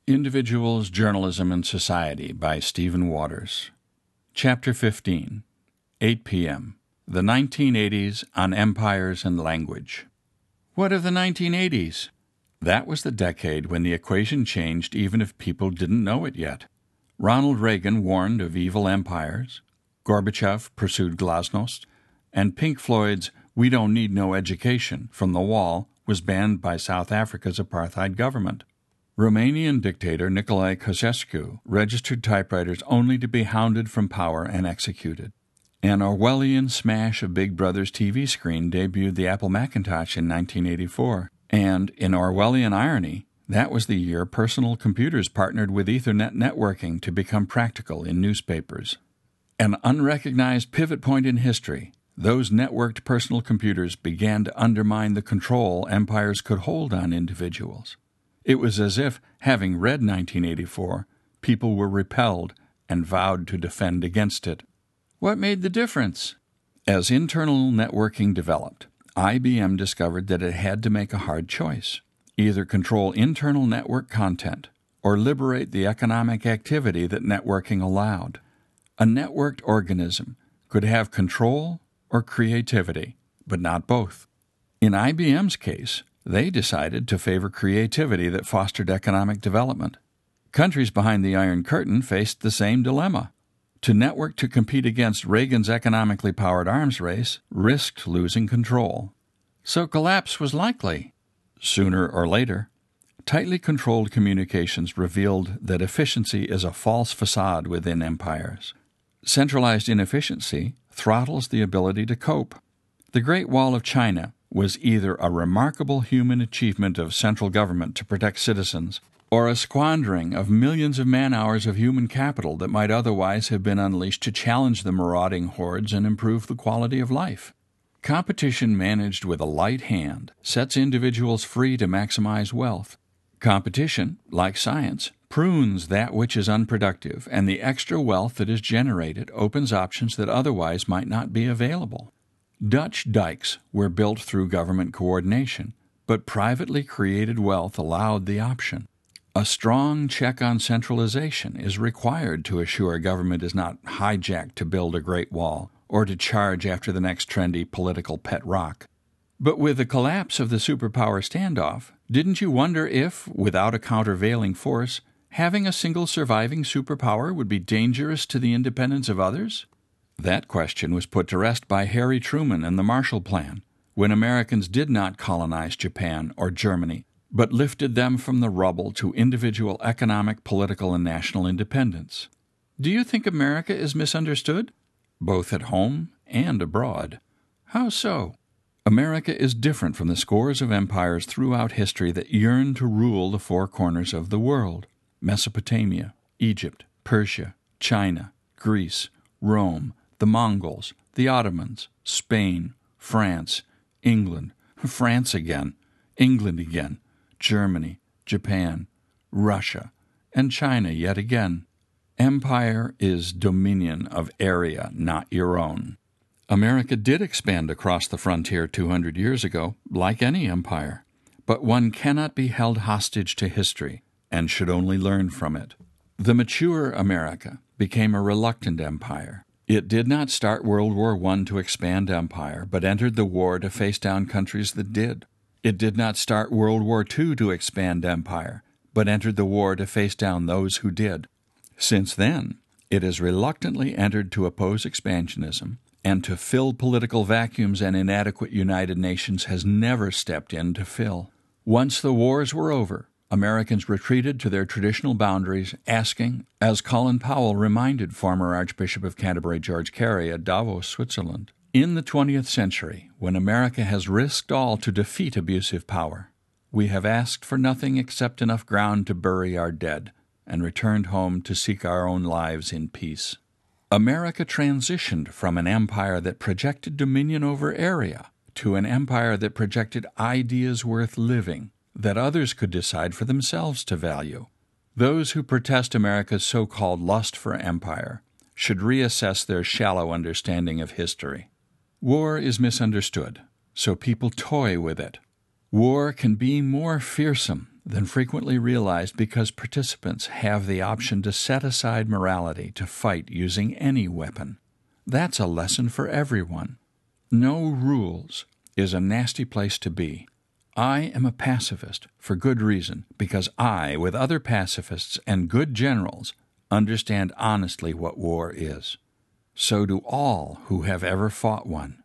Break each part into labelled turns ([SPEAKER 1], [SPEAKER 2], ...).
[SPEAKER 1] Individuals, Journalism, and Society by Stephen Waters. Chapter 15, 8 p.m. The 1980s on Empires and Language. What of the 1980s? That was the decade when the equation changed even if people didn't know it yet. Ronald Reagan warned of evil empires, Gorbachev pursued glasnost, and Pink Floyd's "We Don't Need No Education" from the Wall was banned by South Africa's apartheid government. Romanian dictator Nicolae Ceausescu registered typewriters only to be hounded from power and executed. An Orwellian smash of Big Brother's TV screen debuted the Apple Macintosh in 1984, and, in Orwellian irony, that was the year personal computers partnered with Ethernet networking to become practical in newspapers. An unrecognized pivot point in history, those networked personal computers began to undermine the control empires could hold on individuals. It was as if, having read 1984, people were repelled and vowed to defend against it. What made the difference? As internal networking developed, IBM discovered that it had to make a hard choice: either control internal network content or liberate the economic activity that networking allowed. A networked organism could have control or creativity, but not both. In IBM's case, they decided to favor creativity that fostered economic development. Countries behind the Iron Curtain faced the same dilemma. To network to compete against Reagan's economically powered arms race risked losing control. So collapse was likely. Sooner or later, tightly controlled communications revealed that efficiency is a false facade within empires. Centralized inefficiency throttles the ability to cope. The Great Wall of China was either a remarkable human achievement of central government to protect citizens, or a squandering of millions of man-hours of human capital that might otherwise have been unleashed to challenge the marauding hordes and improve the quality of life. Competition managed with a light hand sets individuals free to maximize wealth. Competition, like science, prunes that which is unproductive, and the extra wealth that is generated opens options that otherwise might not be available. Dutch dikes were built through government coordination, but privately created wealth allowed the option. A strong check on centralization is required to assure government is not hijacked to build a Great Wall or to charge after the next trendy political pet rock. But with the collapse of the superpower standoff, didn't you wonder if, without a countervailing force, having a single surviving superpower would be dangerous to the independence of others? That question was put to rest by Harry Truman and the Marshall Plan, when Americans did not colonize Japan or Germany, but lifted them from the rubble to individual economic, political, and national independence. Do you think America is misunderstood? Both at home and abroad. How so? America is different from the scores of empires throughout history that yearn to rule the four corners of the world: Mesopotamia, Egypt, Persia, China, Greece, Rome, the Mongols, the Ottomans, Spain, France, England, France again, England again, Germany, Japan, Russia, and China yet again. Empire is dominion of area, not your own. America did expand across the frontier 200 years ago, like any empire, but one cannot be held hostage to history and should only learn from it. The mature America became a reluctant empire. It did not start World War I to expand empire, but entered the war to face down countries that did. It did not start World War II to expand empire, but entered the war to face down those who did. Since then, it has reluctantly entered to oppose expansionism, and to fill political vacuums an inadequate United Nations has never stepped in to fill. Once the wars were over, Americans retreated to their traditional boundaries, asking, as Colin Powell reminded former Archbishop of Canterbury George Carey at Davos, Switzerland, in the 20th century, when America has risked all to defeat abusive power, we have asked for nothing except enough ground to bury our dead, and returned home to seek our own lives in peace. America transitioned from an empire that projected dominion over area to an empire that projected ideas worth living, that others could decide for themselves to value. Those who protest America's so-called lust for empire should reassess their shallow understanding of history. War is misunderstood, so people toy with it. War can be more fearsome than frequently realized because participants have the option to set aside morality to fight using any weapon. That's a lesson for everyone. No rules is a nasty place to be. I am a pacifist for good reason, because I, with other pacifists and good generals, understand honestly what war is. So do all who have ever fought one.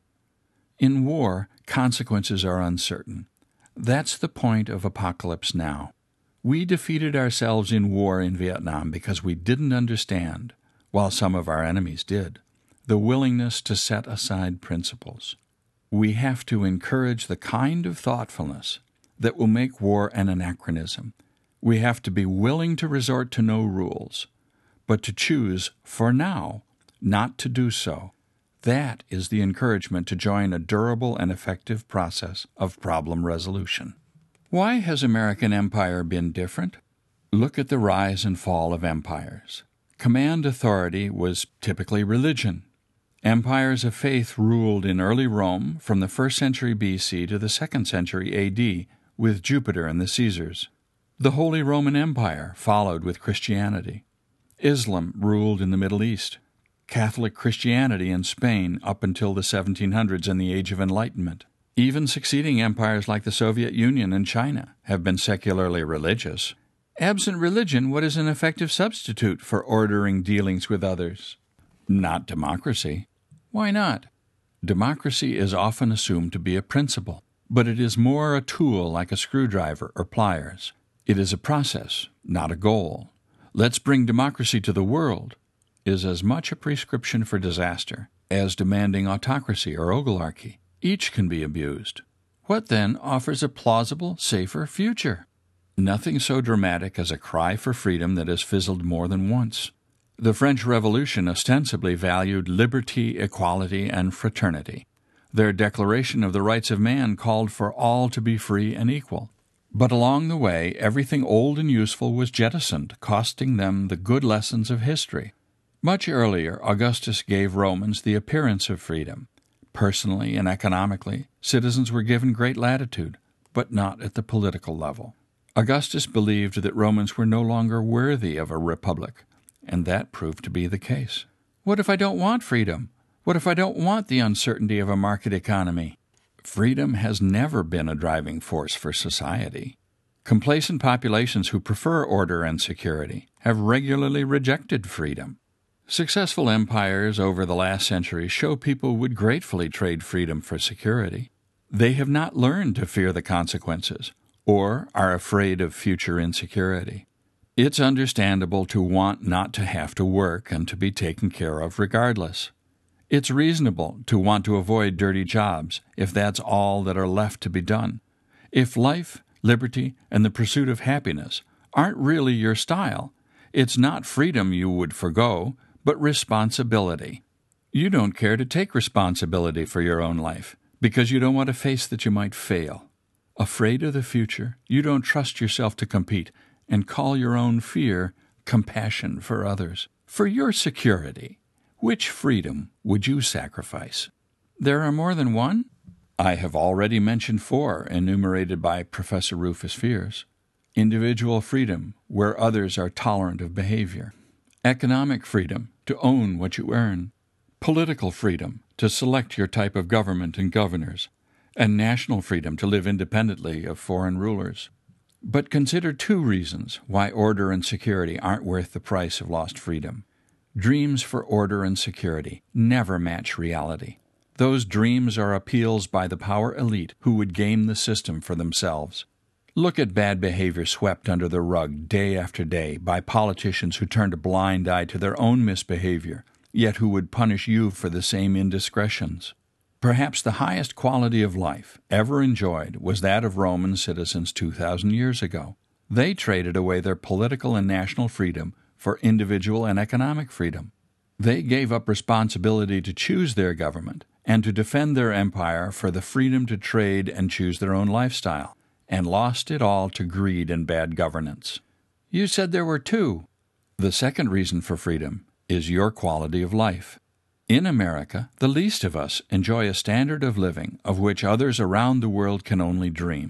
[SPEAKER 1] In war, consequences are uncertain. That's the point of Apocalypse Now. We defeated ourselves in war in Vietnam because we didn't understand, while some of our enemies did, the willingness to set aside principles. We have to encourage the kind of thoughtfulness that will make war an anachronism. We have to be willing to resort to no rules, but to choose, for now, not to do so. That is the encouragement to join a durable and effective process of problem resolution. Why has American empire been different? Look at the rise and fall of empires. Command authority was typically religion. Empires of faith ruled in early Rome from the 1st century BC to the 2nd century AD with Jupiter and the Caesars. The Holy Roman Empire followed with Christianity. Islam ruled in the Middle East. Catholic Christianity in Spain up until the 1700s and the Age of Enlightenment. Even succeeding empires like the Soviet Union and China have been secularly religious. Absent religion, what is an effective substitute for ordering dealings with others? Not democracy. Why not? Democracy is often assumed to be a principle, but it is more a tool like a screwdriver or pliers. It is a process, not a goal. Let's bring democracy to the world is as much a prescription for disaster as demanding autocracy or oligarchy. Each can be abused. What then offers a plausible, safer future? Nothing so dramatic as a cry for freedom that has fizzled more than once. The French Revolution ostensibly valued liberty, equality, and fraternity. Their Declaration of the Rights of Man called for all to be free and equal. But along the way, everything old and useful was jettisoned, costing them the good lessons of history. Much earlier, Augustus gave Romans the appearance of freedom. Personally and economically, citizens were given great latitude, but not at the political level. Augustus believed that Romans were no longer worthy of a republic, and that proved to be the case. What if I don't want freedom? What if I don't want the uncertainty of a market economy? Freedom has never been a driving force for society. Complacent populations who prefer order and security have regularly rejected freedom. Successful empires over the last century show people would gratefully trade freedom for security. They have not learned to fear the consequences, or are afraid of future insecurity. It's understandable to want not to have to work and to be taken care of regardless. It's reasonable to want to avoid dirty jobs if that's all that are left to be done. If life, liberty, and the pursuit of happiness aren't really your style, it's not freedom you would forgo, but responsibility. You don't care to take responsibility for your own life because you don't want to face that you might fail. Afraid of the future, you don't trust yourself to compete and call your own fear compassion for others. For your security, which freedom would you sacrifice? There are more than one? I have already mentioned 4 enumerated by Professor Rufus Fears. Individual freedom, where others are tolerant of behavior. Economic freedom, to own what you earn. Political freedom, to select your type of government and governors. And national freedom, to live independently of foreign rulers. But consider 2 reasons why order and security aren't worth the price of lost freedom. Dreams for order and security never match reality. Those dreams are appeals by the power elite who would game the system for themselves. Look at bad behavior swept under the rug day after day by politicians who turned a blind eye to their own misbehavior, yet who would punish you for the same indiscretions. Perhaps the highest quality of life ever enjoyed was that of Roman citizens 2,000 years ago. They traded away their political and national freedom for individual and economic freedom. They gave up responsibility to choose their government and to defend their empire for the freedom to trade and choose their own lifestyle, and lost it all to greed and bad governance. You said there were 2. The second reason for freedom is your quality of life. In America, the least of us enjoy a standard of living of which others around the world can only dream.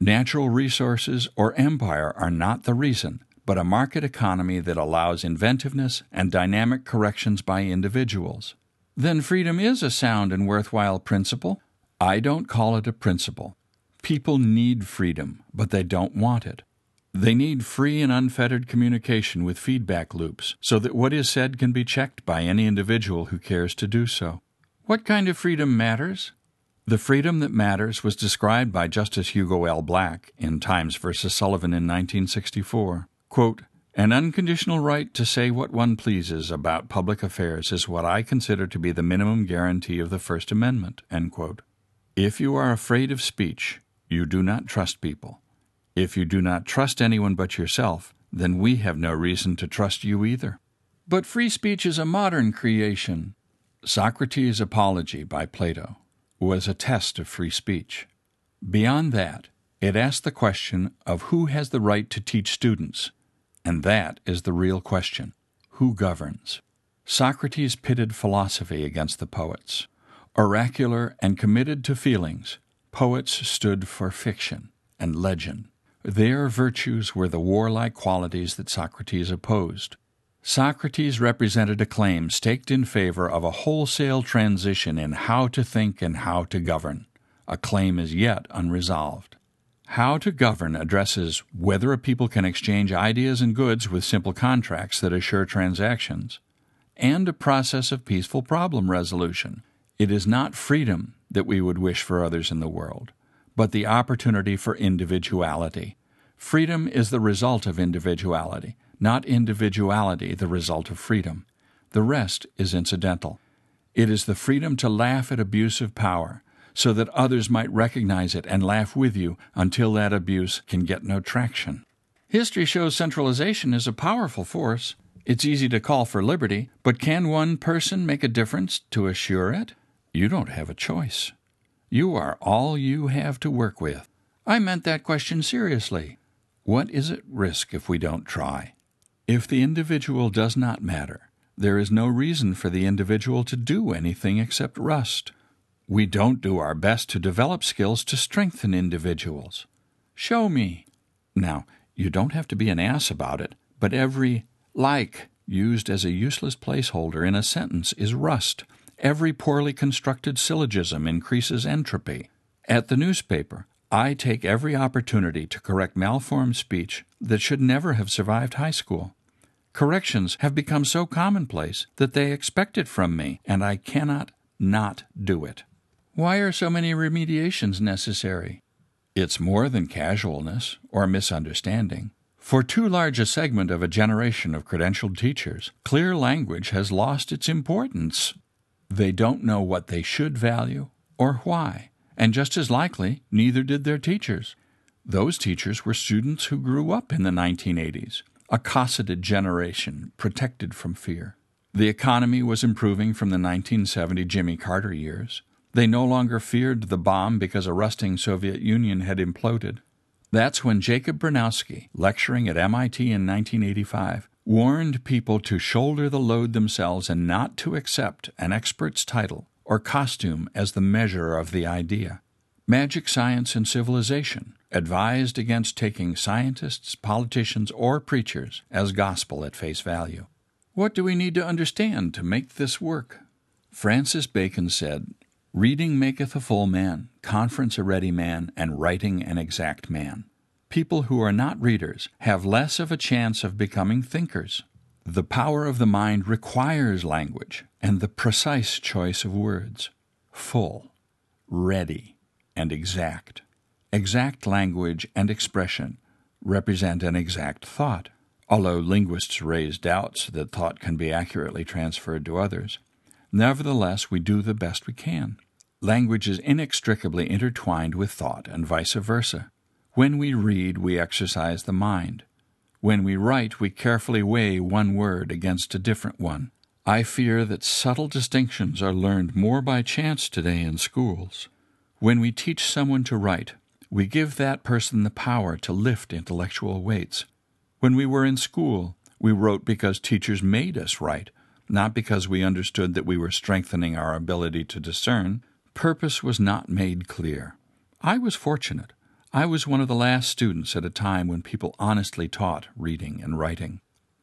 [SPEAKER 1] Natural resources or empire are not the reason, but a market economy that allows inventiveness and dynamic corrections by individuals. Then freedom is a sound and worthwhile principle. I don't call it a principle. People need freedom, but they don't want it. They need free and unfettered communication with feedback loops so that what is said can be checked by any individual who cares to do so. What kind of freedom matters? The freedom that matters was described by Justice Hugo L. Black in Times v. Sullivan in 1964. Quote, "An unconditional right to say what one pleases about public affairs is what I consider to be the minimum guarantee of the First Amendment." End quote. If you are afraid of speech, you do not trust people. If you do not trust anyone but yourself, then we have no reason to trust you either. But free speech is a modern creation. Socrates' Apology by Plato was a test of free speech. Beyond that, it asked the question of who has the right to teach students, and that is the real question. Who governs? Socrates pitted philosophy against the poets. Oracular and committed to feelings, poets stood for fiction and legend. Their virtues were the warlike qualities that Socrates opposed. Socrates represented a claim staked in favor of a wholesale transition in how to think and how to govern. A claim is yet unresolved. How to govern addresses whether a people can exchange ideas and goods with simple contracts that assure transactions, and a process of peaceful problem resolution. It is not freedom that we would wish for others in the world, but the opportunity for individuality. Freedom is the result of individuality, not individuality the result of freedom. The rest is incidental. It is the freedom to laugh at abuse of power, so that others might recognize it and laugh with you until that abuse can get no traction. History shows centralization is a powerful force. It's easy to call for liberty, but can one person make a difference to assure it? You don't have a choice. You are all you have to work with. I meant that question seriously. What is at risk if we don't try? If the individual does not matter, there is no reason for the individual to do anything except rust. We don't do our best to develop skills to strengthen individuals. Show me. Now, you don't have to be an ass about it, but every like used as a useless placeholder in a sentence is rust. Every poorly constructed syllogism increases entropy. At the newspaper, I take every opportunity to correct malformed speech that should never have survived high school. Corrections have become so commonplace that they expect it from me, and I cannot not do it. Why are so many remediations necessary? It's more than casualness or misunderstanding. For too large a segment of a generation of credentialed teachers, clear language has lost its importance. They don't know what they should value or why, and just as likely, neither did their teachers. Those teachers were students who grew up in the 1980s, a cosseted generation protected from fear. The economy was improving from the 1970 Jimmy Carter years. They no longer feared the bomb because a rusting Soviet Union had imploded. That's when Jacob Bronowski, lecturing at MIT in 1985, warned people to shoulder the load themselves and not to accept an expert's title or costume as the measure of the idea. Magic Science and Civilization advised against taking scientists, politicians, or preachers as gospel at face value. What do we need to understand to make this work? Francis Bacon said, "Reading maketh a full man, conference a ready man, and writing an exact man." People who are not readers have less of a chance of becoming thinkers. The power of the mind requires language and the precise choice of words. Full, ready, and exact. Exact language and expression represent an exact thought, although linguists raise doubts that thought can be accurately transferred to others. Nevertheless, we do the best we can. Language is inextricably intertwined with thought and vice versa. When we read, we exercise the mind. When we write, we carefully weigh one word against a different one. I fear that subtle distinctions are learned more by chance today in schools. When we teach someone to write, we give that person the power to lift intellectual weights. When we were in school, we wrote because teachers made us write, not because we understood that we were strengthening our ability to discern. Purpose was not made clear. I was fortunate. I was one of the last students at a time when people honestly taught reading and writing.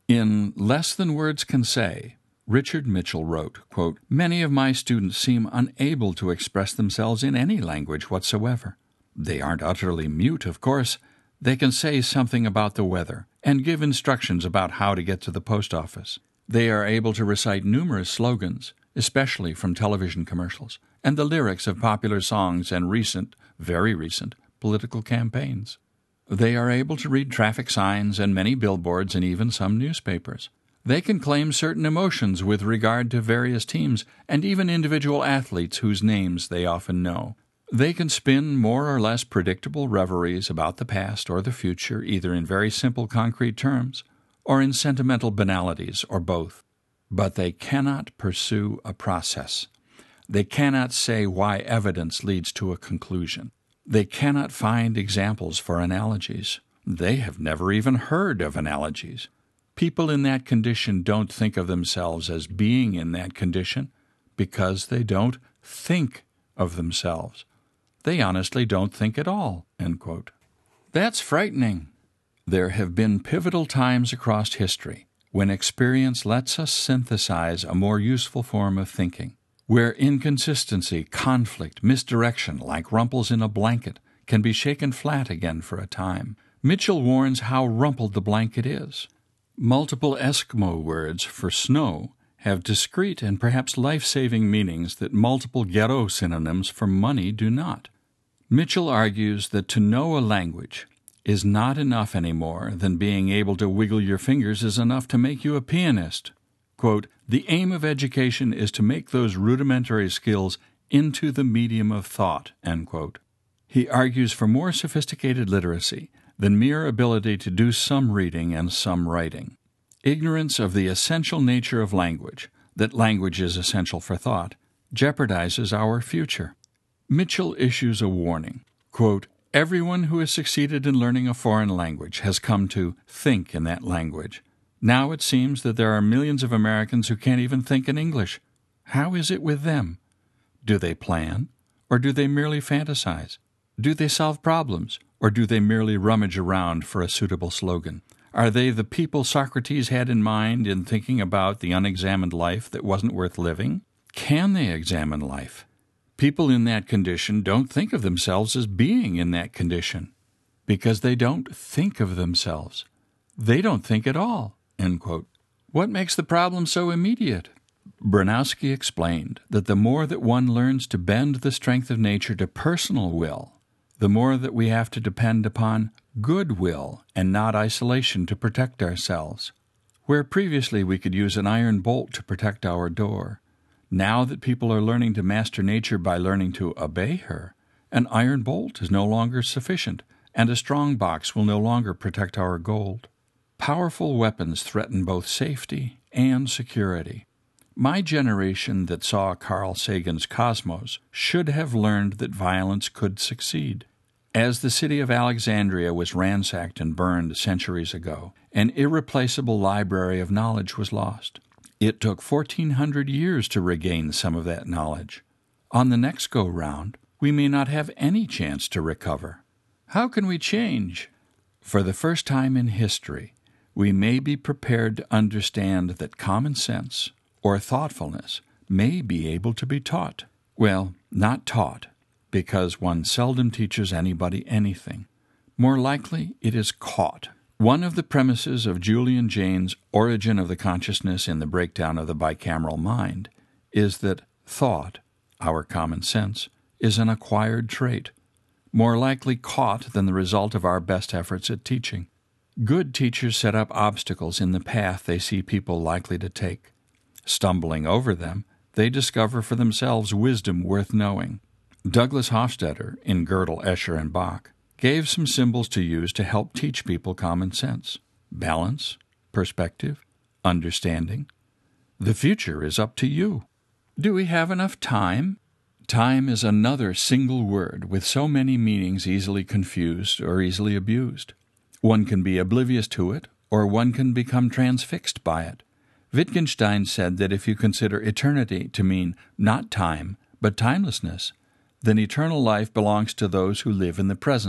[SPEAKER 1] In Less Than Words Can Say, Richard Mitchell wrote, quote, "Many of my students seem unable to express themselves in any language whatsoever. They aren't utterly mute, of course. They can say something about the weather and give instructions about how to get to the post office. They are able to recite numerous slogans, especially from television commercials, and the lyrics of popular songs and recent, very recent, political campaigns. They are able to read traffic signs and many billboards and even some newspapers. They can claim certain emotions with regard to various teams and even individual athletes whose names they often know. They can spin more or less predictable reveries about the past or the future, either in very simple concrete terms or in sentimental banalities, or both. But they cannot pursue a process. They cannot say why evidence leads to a conclusion. They cannot find examples for analogies. They have never even heard of analogies. People in that condition don't think of themselves as being in that condition because they don't think of themselves. They honestly don't think at all." End quote. That's frightening. There have been pivotal times across history when experience lets us synthesize a more useful form of thinking, where inconsistency, conflict, misdirection, like rumples in a blanket, can be shaken flat again for a time. Mitchell warns how rumpled the blanket is. Multiple Eskimo words for snow have discrete and perhaps life-saving meanings that multiple Gero synonyms for money do not. Mitchell argues that to know a language is not enough any more than being able to wiggle your fingers is enough to make you a pianist. Quote, "The aim of education is to make those rudimentary skills into the medium of thought." End quote. He argues for more sophisticated literacy than mere ability to do some reading and some writing. Ignorance of the essential nature of language, that language is essential for thought, jeopardizes our future. Mitchell issues a warning. Quote, "Everyone who has succeeded in learning a foreign language has come to think in that language. Now it seems that there are millions of Americans who can't even think in English. How is it with them? Do they plan, or do they merely fantasize? Do they solve problems, or do they merely rummage around for a suitable slogan? Are they the people Socrates had in mind in thinking about the unexamined life that wasn't worth living? Can they examine life? People in that condition don't think of themselves as being in that condition because they don't think of themselves. They don't think at all." End quote. What makes the problem so immediate? Bronowski explained that the more that one learns to bend the strength of nature to personal will, the more that we have to depend upon goodwill and not isolation to protect ourselves. Where previously we could use an iron bolt to protect our door, now that people are learning to master nature by learning to obey her, an iron bolt is no longer sufficient, and a strong box will no longer protect our gold. Powerful weapons threaten both safety and security. My generation that saw Carl Sagan's Cosmos should have learned that violence could succeed. As the city of Alexandria was ransacked and burned centuries ago, an irreplaceable library of knowledge was lost. It took 1,400 years to regain some of that knowledge. On the next go-round, we may not have any chance to recover. How can we change? For the first time in history, we may be prepared to understand that common sense or thoughtfulness may be able to be taught. Well, not taught, because one seldom teaches anybody anything. More likely, it is caught. One of the premises of Julian Jaynes' Origin of the Consciousness in the Breakdown of the Bicameral Mind is that thought, our common sense, is an acquired trait, more likely caught than the result of our best efforts at teaching. Good teachers set up obstacles in the path they see people likely to take. Stumbling over them, they discover for themselves wisdom worth knowing. Douglas Hofstadter, in Gödel, Escher, and Bach, gave some symbols to use to help teach people common sense, balance, perspective, understanding. The future is up to you. Do we have enough time? Time is another single word with so many meanings easily confused or easily abused. One can be oblivious to it, or one can become transfixed by it. Wittgenstein said that if you consider eternity to mean not time, but timelessness, then eternal life belongs to those who live in the present.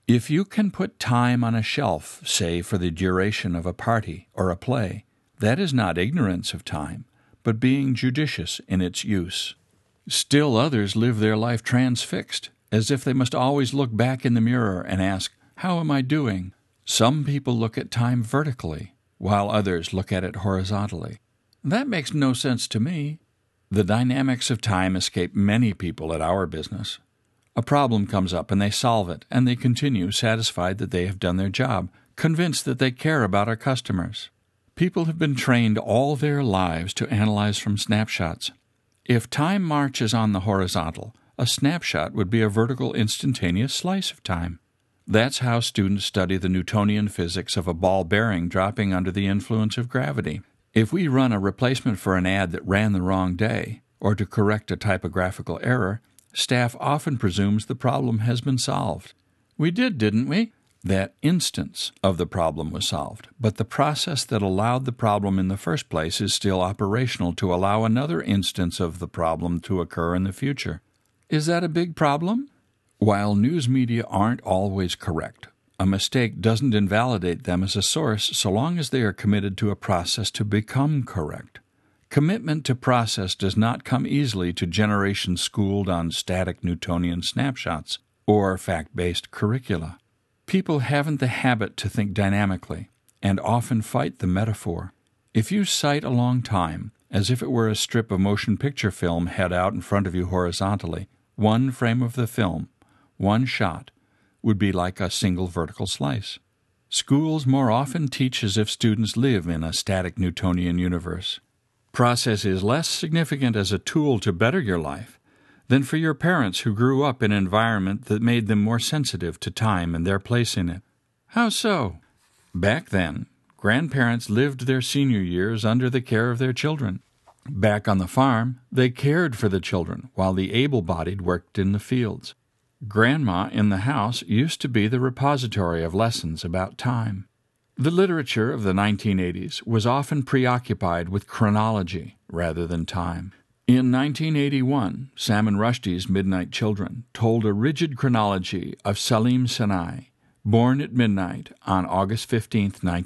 [SPEAKER 1] If you can put time on a shelf, say for the duration of a party or a play, that is not ignorance of time, but being judicious in its use. Still others live their life transfixed, as if they must always look back in the mirror and ask, "How am I doing?" Some people look at time vertically, while others look at it horizontally. That makes no sense to me. The dynamics of time escape many people at our business. A problem comes up and they solve it, and they continue satisfied that they have done their job, convinced that they care about our customers. People have been trained all their lives to analyze from snapshots. If time marches on the horizontal, a snapshot would be a vertical instantaneous slice of time. That's how students study the Newtonian physics of a ball bearing dropping under the influence of gravity. If we run a replacement for an ad that ran the wrong day, or to correct a typographical error, staff often presumes the problem has been solved. We did, didn't we? That instance of the problem was solved, but the process that allowed the problem in the first place is still operational to allow another instance of the problem to occur in the future. Is that a big problem? While news media aren't always correct, a mistake doesn't invalidate them as a source so long as they are committed to a process to become correct. Commitment to process does not come easily to generations schooled on static Newtonian snapshots or fact-based curricula. People haven't the habit to think dynamically, and often fight the metaphor. If you cite a long time, as if it were a strip of motion picture film head out in front of you horizontally, one frame of the film, one shot, would be like a single vertical slice. Schools more often teach as if students live in a static Newtonian universe. Process is less significant as a tool to better your life than for your parents who grew up in an environment that made them more sensitive to time and their place in it. How so? Back then, grandparents lived their senior years under the care of their children. Back on the farm, they cared for the children while the able-bodied worked in the fields. Grandma in the house used to be the repository of lessons about time. The literature of the 1980s was often preoccupied with chronology rather than time. In 1981, Salman Rushdie's Midnight Children told a rigid chronology of Salim Sinai, born at midnight on August 15,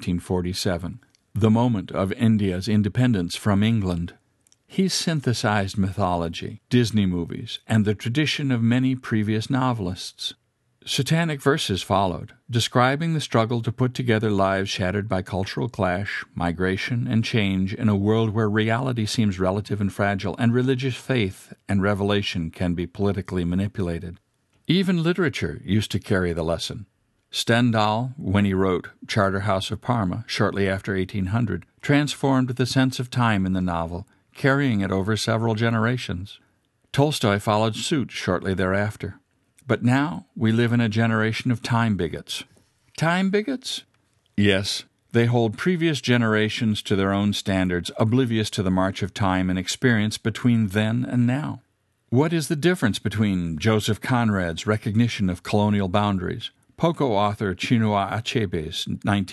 [SPEAKER 1] 1947, the moment of India's independence from England. He synthesized mythology, Disney movies, and the tradition of many previous novelists. Satanic verses followed, describing the struggle to put together lives shattered by cultural clash, migration, and change in a world where reality seems relative and fragile, and religious faith and revelation can be politically manipulated. Even literature used to carry the lesson. Stendhal, when he wrote Charterhouse of Parma shortly after 1800, transformed the sense of time in the novel, carrying it over several generations. Tolstoy followed suit shortly thereafter. But now we live in a generation of time bigots. Time bigots? Yes, they hold previous generations to their own standards, oblivious to the march of time and experience between then and now. What is the difference between Joseph Conrad's recognition of colonial boundaries, Poco author Chinua Achebe's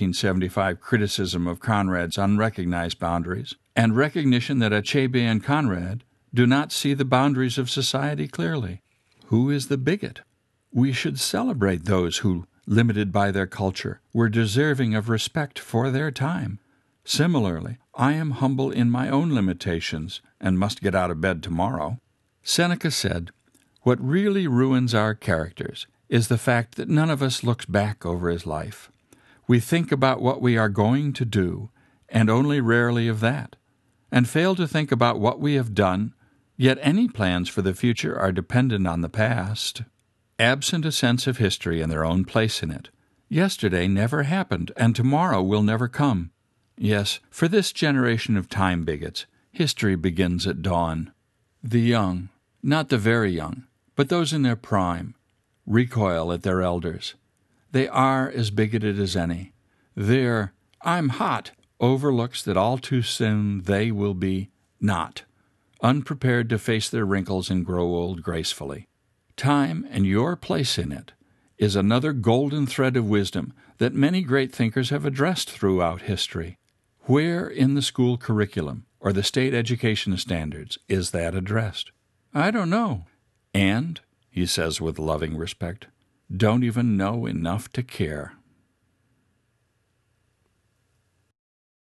[SPEAKER 1] 1975 criticism of Conrad's unrecognized boundaries, and recognition that Achebe and Conrad do not see the boundaries of society clearly? Who is the bigot? We should celebrate those who, limited by their culture, were deserving of respect for their time. Similarly, I am humble in my own limitations and must get out of bed tomorrow. Seneca said, "What really ruins our characters is the fact that none of us looks back over his life. We think about what we are going to do, and only rarely of that, and fail to think about what we have done. Yet any plans for the future are dependent on the past. Absent a sense of history and their own place in it, yesterday never happened, and tomorrow will never come. Yes, for this generation of time bigots, history begins at dawn. The young, not the very young, but those in their prime, recoil at their elders. They are as bigoted as any. Their 'I'm hot' overlooks that all too soon they will be not, unprepared to face their wrinkles and grow old gracefully. Time and your place in it is another golden thread of wisdom that many great thinkers have addressed throughout history. Where in the school curriculum or the state education standards is that addressed? I don't know. And, he says with loving respect, don't even know enough to care.